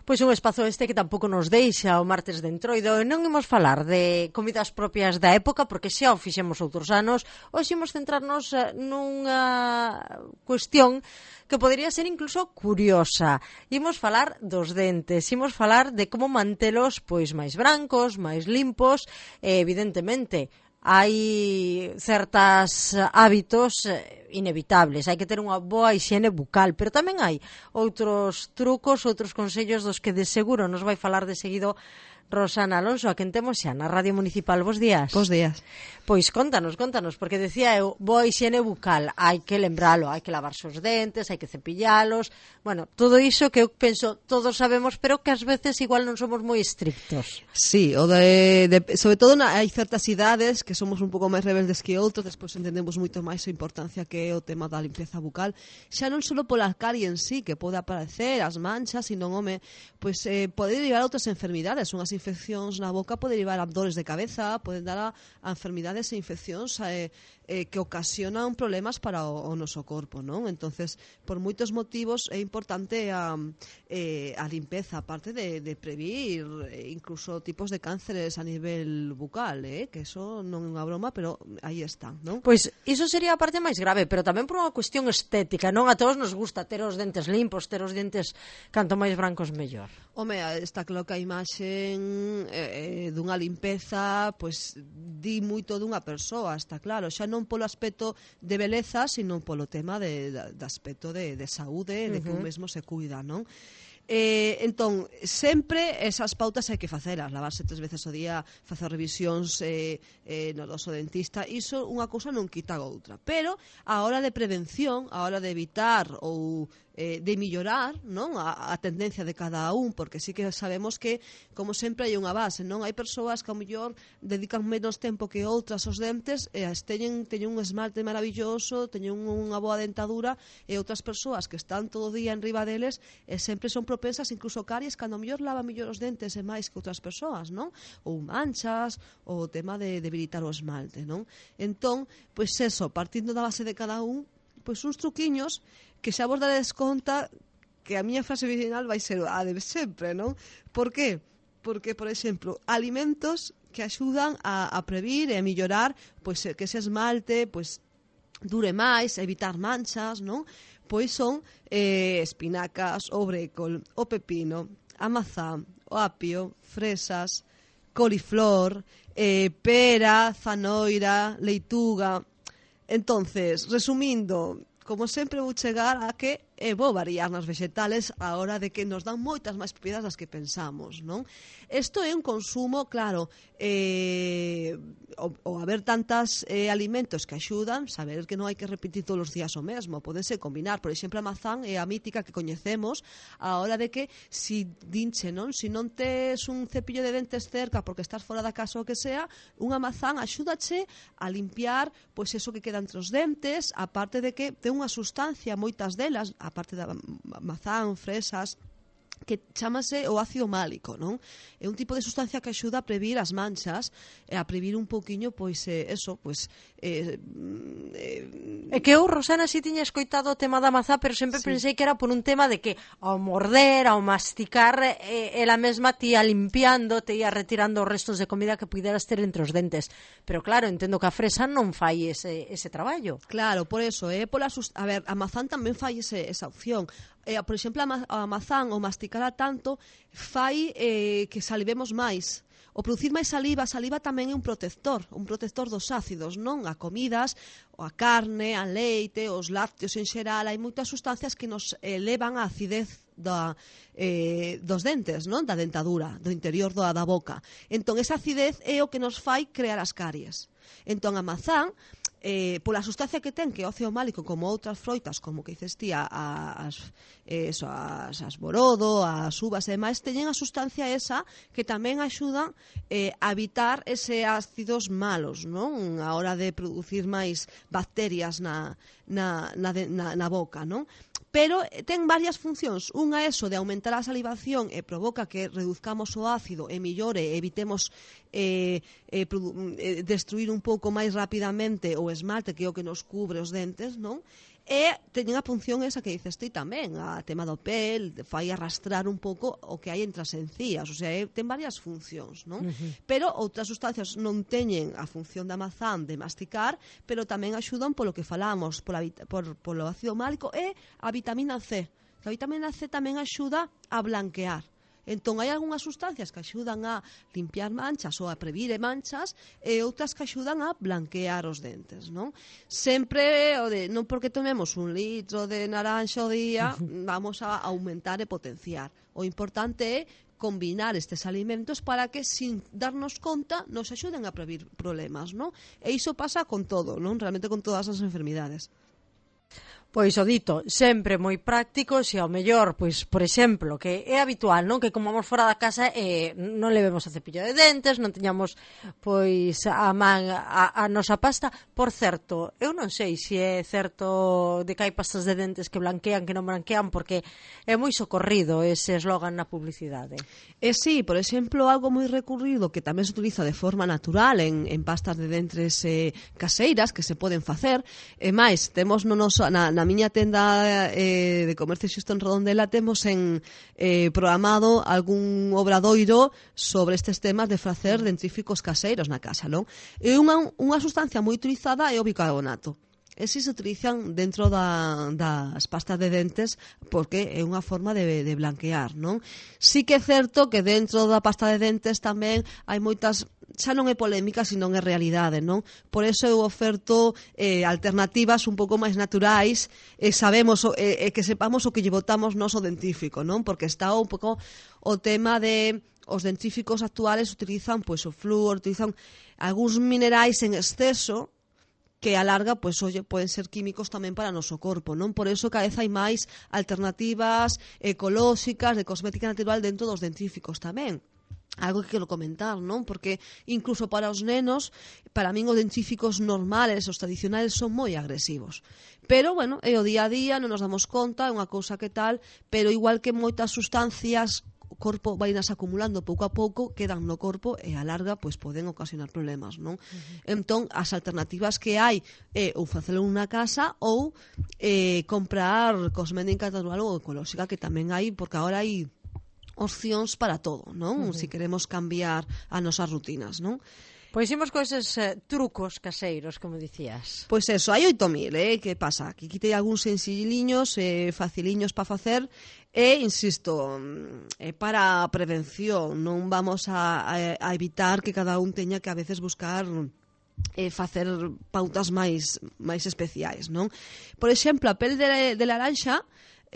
Pois un espazo este que tampouco nos deixa o martes de Entroido. E non imos falar de comidas propias da época, porque xa o fixemos outros anos. Hoxe imos centrarnos nunha cuestión que podería ser incluso curiosa. Imos falar dos dentes, imos falar de como mantelos pois máis brancos, máis limpos, e evidentemente hai certos hábitos inevitables, hai que ter unha boa higiene bucal, pero tamén hai outros trucos, outros consellos dos que de seguro nos vai falar de seguido Rosana Alonso, a quen temos xa na Radio Municipal. Bos días. Bos días. Pois contanos, porque decía eu, boa higiene bucal, hai que lembralo, hai que lavarse os dentes, hai que cepillalos, bueno, todo iso que eu penso todos sabemos, pero que ás veces igual non somos moi estrictos. Sí, sobre todo hai certas idades que somos un pouco máis rebeldes que outros, despois entendemos moito máis a importancia que é o tema da limpeza bucal, xa non só pola carie en sí, que pode aparecer, as manchas, sino, pois pode derivar a outras enfermidades, unhas infeccións na boca pode derivar a dores de cabeza, pode dar a enfermidades e infeccións que ocasionan problemas para o noso corpo, non? Entonces, por moitos motivos é importante a limpeza, aparte de prevenir incluso tipos de cánceres a nivel bucal, que eso non é unha broma, pero aí está, non? Pois iso sería a parte máis grave, pero tamén por unha cuestión estética, non? A todos nos gusta ter os dentes limpos, ter os dentes canto máis brancos mellor. Home, está claro que a imaxe dunha limpeza pois di moito dunha persoa, está claro, xa non polo aspecto de beleza, sino polo tema de aspecto de saúde, de que o mesmo se cuida, non? Entón, sempre esas pautas hai que facelas, lavarse 3 veces ao día, facer revisións no noso dentista, iso unha cousa non quita a outra, pero a hora de prevención, a hora de evitar ou de mellorar, non, a tendencia de cada un, porque sí que sabemos que, como sempre, hai unha base, non? Hai persoas que ao mellor dedican menos tempo que outras aos dentes e teñen un esmalte maravilloso, teñen unha boa dentadura, e outras persoas que están todo o día en riba deles e sempre son propensas incluso caries, cando ao mellor lava mellor os dentes e máis que outras persoas, non? Ou manchas, ou o tema de debilitar o esmalte, non? Entón, pois eso, partindo da base de cada un, pois uns truquiños que xa vos daredes conta que a miña frase original vai ser a de sempre, non? Por qué? Porque, por exemplo, alimentos que axudan a previr e a mellorar pois, que ese esmalte pois, dure máis, evitar manchas, non? Pois son espinacas, o brécol, o pepino, a mazá, o apio, fresas, coliflor, pera, zanoira, leituga. Entonces, resumindo, como sempre vou chegar a que vou variar nas vegetales a hora de que nos dan moitas máis propiedades das que pensamos, non? Isto é un consumo, claro, o haber tantos alimentos que axudan, saber que non hai que repetir todos os días o mesmo, podense combinar, por exemplo, a mazán é a mítica que coñecemos a hora de que si dinche, non? Si non tes un cepillo de dentes cerca porque estás fora da casa ou que sea, unha mazán axúdache a limpiar pois eso que queda entre os dentes, aparte de que ten unha sustancia, moitas delas, aparte da mazán, fresas, que chamase o ácido málico, non? É un tipo de sustancia que axuda a previr as manchas e a previr un pouquiño, pois, eso, pois... É que eu, Rosana, si tiña escoitado o tema da mazá, pero sempre pensei que era por un tema de que ao morder, ao masticar, ela mesma te ia limpiando, te ia retirando os restos de comida que puderas ter entre os dentes. Pero claro, entendo que a fresa non fai ese traballo. Claro, por eso, a ver, a mazán tamén fai esa opción. Por exemplo, a mazán, o masticala tanto, fai que salivemos máis. O producir máis saliva, a saliva tamén é un protector dos ácidos, non? A comidas, a carne, a leite, os lácteos en xeral, hai moitas sustancias que nos elevan a acidez dos dentes, non? Da dentadura, do interior da boca. Entón, esa acidez é o que nos fai crear as caries. Entón, a mazán, pola sustancia que ten, que é ócio málico, como outras froitas, como que dices ti, as borodo, as uvas e demais, teñen a sustancia esa que tamén axudan a evitar ese ácidos malos, non? A hora de producir máis bacterias na boca, non? Pero ten varias funcións. Unha é eso de aumentar a salivación e provoca que reduzcamos o ácido e millore, evitemos destruir un pouco máis rapidamente o esmalte, que é o que nos cubre os dentes, non? E teñen a función esa que dices ti tamén, a tema do pel, fai arrastrar un pouco o que hai entre as encías, o sea, ten varias funcións, non? Pero outras sustancias non teñen a función da mazán de masticar, pero tamén axudan polo que falamos, polo ácido málico e a vitamina C. A vitamina C tamén axuda a blanquear. Entón, hai algunhas sustancias que axudan a limpiar manchas ou a previre manchas e outras que axudan a blanquear os dentes, non? Sempre, non porque tomemos 1 litro de naranxa ao día, vamos a aumentar e potenciar. O importante é combinar estes alimentos para que, sin darnos conta, nos axuden a previr problemas, non? E iso pasa con todo, non? Realmente con todas as enfermidades. Pois o dito, sempre moi práctico, se ao mellor, pois, por exemplo, que é habitual, non? Que comamos fora da casa e non levemos a cepillo de dentes, non teñamos, pois, a man a nosa pasta. Por certo, eu non sei se é certo de que hai pastas de dentes que blanquean, que non blanquean, porque é moi socorrido ese eslogan na publicidade. Sí, por exemplo, algo moi recurrido que tamén se utiliza de forma natural en pastas de dentes caseiras que se poden facer, e máis, temos na miña tenda de comercio xusto en Redondela temos programado algún obradoiro sobre estes temas de facer dentríficos caseiros na casa, non? E unha sustancia moi utilizada é o bicarbonato. Ese se utilizan dentro das pastas de dentes porque é unha forma de blanquear, non? Sí que é certo que dentro da pasta de dentes tamén hai moitas, xa non é polémica, sino é realidade, non? Por eso eu oferto alternativas un pouco máis naturais e sabemos que sepamos o que lle botamos nós ao dentífico, non? Porque está un pouco o tema de os dentíficos actuales utilizan pois o flúor, utilizan algúns minerais en exceso que a larga, pois, poden ser químicos tamén para o noso corpo, non? Por eso cada vez hai máis alternativas ecolóxicas de cosmética natural dentro dos dentíficos tamén. Algo que quero comentar, non? Porque incluso para os nenos, para min os dentíficos normales, os tradicionales, son moi agresivos. Pero, bueno, é o día a día, non nos damos conta, é unha cousa que tal, pero igual que moitas sustancias, o corpo vai nas acumulando pouco a pouco, quedan no corpo e a larga pois poden ocasionar problemas, non? Entón, as alternativas que hai é ou facelo nunha casa ou comprar cosmética natural ou ecolóxica, que tamén hai, porque agora hai opcións para todo, non? Se queremos cambiar as nosas rutinas, non? Pois imos con eses trucos caseiros, como dicías. Pois eso, hai 8.000, que pasa? Que quitei algúns sencilliños, faciliños para facer, e, insisto, para a prevención, non vamos a evitar que cada un teña que a veces buscar facer pautas máis especiais, non? Por exemplo, a pel de laranxa,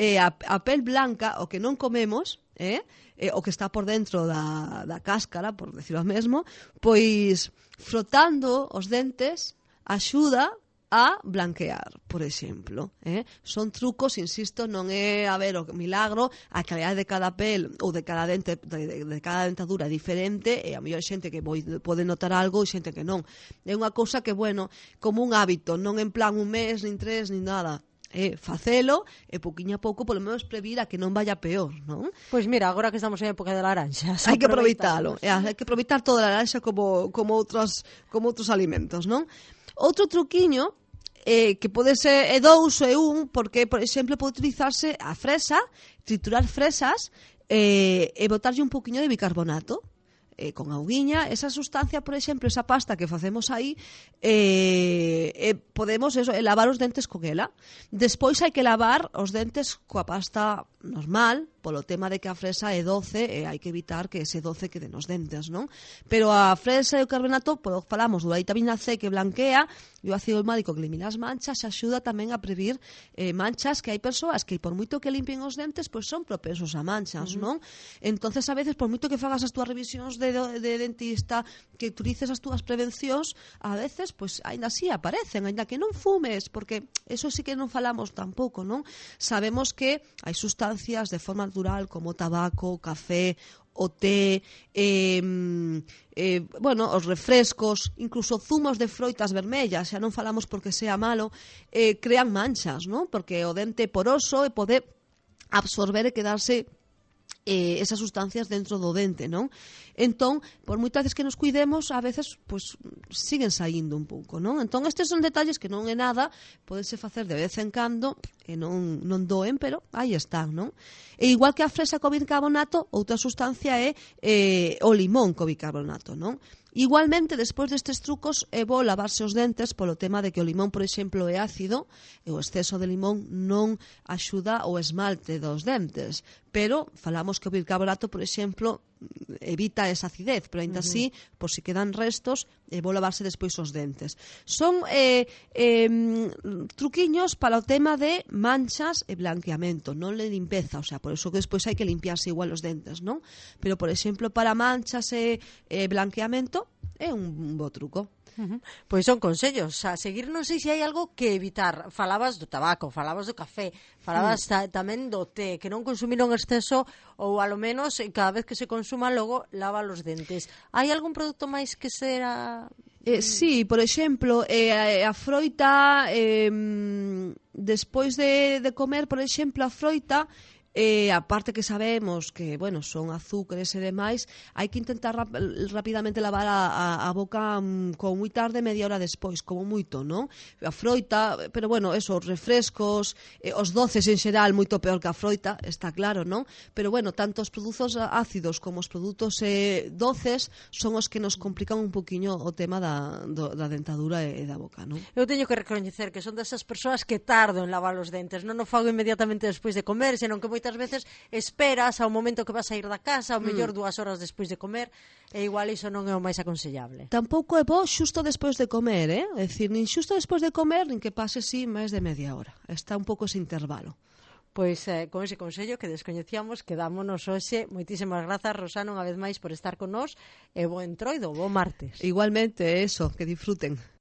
a pel blanca, o que non comemos, o que está por dentro da cáscara, por decirlo mesmo, pois frotando os dentes axuda a blanquear, por exemplo. Son trucos, insisto, non é a ver o milagro, a calidade de cada pel ou de cada dente, de cada dentadura é diferente, e a mellor xente que pode notar algo e xente que non. É unha cousa que, bueno, como un hábito, non en plan 1 mes, nin 3, nin nada. Facelo e pouquiño a pouco polo menos previr a que non vaya peor, non? Pois mira, agora que estamos en época de laranxas, hai que aproveitalo, hai que aproveitar toda a laranxa como outros alimentos, non? Outro truquiño que pode ser dous e un, porque, por exemplo, pode utilizarse a fresa, triturar fresas e botarlle un pouquiño de bicarbonato con auguiña, esa sustancia, por exemplo, esa pasta que facemos aí, podemos lavar os dentes con ela. Despois hai que lavar os dentes coa pasta normal, polo tema de que a fresa é doce e hai que evitar que ese doce quede nos dentes, non? Pero a fresa e o carbonato, falamos da vitamina C que blanquea e o ácido málico que elimina as manchas, axuda tamén a previr manchas, que hai persoas que por moito que limpien os dentes, pois son propensos a manchas, non? Entonces, a veces, por moito que fagas as túas revisións de dentista, que utilices as túas prevencións, a veces, pois, aínda así aparecen, aínda que non fumes, porque eso sí que non falamos tampouco, non? Sabemos que hai sustancias de forma natural como o tabaco, o café, o té, os refrescos, incluso zumos de froitas vermellas, xa non falamos porque sea malo, crean manchas, non? Porque o dente é poroso e pode absorber e quedarse esas sustancias dentro do dente, non? Entón, por moitas veces que nos cuidemos, a veces, pues, siguen saindo un pouco, non? Entón, estes son detalles que non é nada, podense facer de vez en cando, e non doen, pero aí están, non? E igual que a fresa co bicarbonato, outra sustancia é o limón co bicarbonato, non? Igualmente, despois destes trucos, é bo lavarse os dentes polo tema de que o limón, por exemplo, é ácido e o exceso de limón non axuda o esmalte dos dentes. Pero falamos que o bicarbonato, por exemplo, evita esa acidez, pero ainda así, por si quedan restos, é bo lavarse despois os dentes. Son truquiños para o tema de manchas e blanqueamento, non de limpeza, o sea, por eso que despois hai que limpiarse igual os dentes, non? Pero, por exemplo, para manchas e blanqueamento, é un bo truco. Pois son consellos a seguir. Non sei se hai algo que evitar. Falabas do tabaco, falabas do café, falabas tamén do té, que non consumir en exceso, ou alo menos cada vez que se consuma logo lava os dentes. Hai algún produto máis que será... Sí, por exemplo, a froita, despois de comer, por exemplo, a froita, aparte que sabemos que, bueno, son azúcares e demais, hai que intentar rapidamente lavar a boca como moi tarde, media hora despois, como moito, non? A froita, pero bueno, eso, os refrescos, os doces en xeral, moito peor que a froita, está claro, non? Pero bueno, tanto os produtos ácidos como os produtos doces son os que nos complican un poquinho o tema da dentadura e da boca, non? Eu teño que recoñecer que son desas persoas que tardo en lavar os dentes, non o fago inmediatamente despois de comer, senón que moitas veces esperas ao momento que vas a ir da casa, ao mellor 2 horas despois de comer, e igual iso non é o máis aconsellable. Tampouco é bo xusto despois de comer, é dicir, nin xusto despois de comer, nin que pase así máis de media hora. Está un pouco ese intervalo. Pois con ese consello que descoñecíamos, quedámonos hoxe. Moitísimas grazas, Rosana, unha vez máis por estar con nós, e bo entroido, bo martes. Igualmente, eso, que disfruten.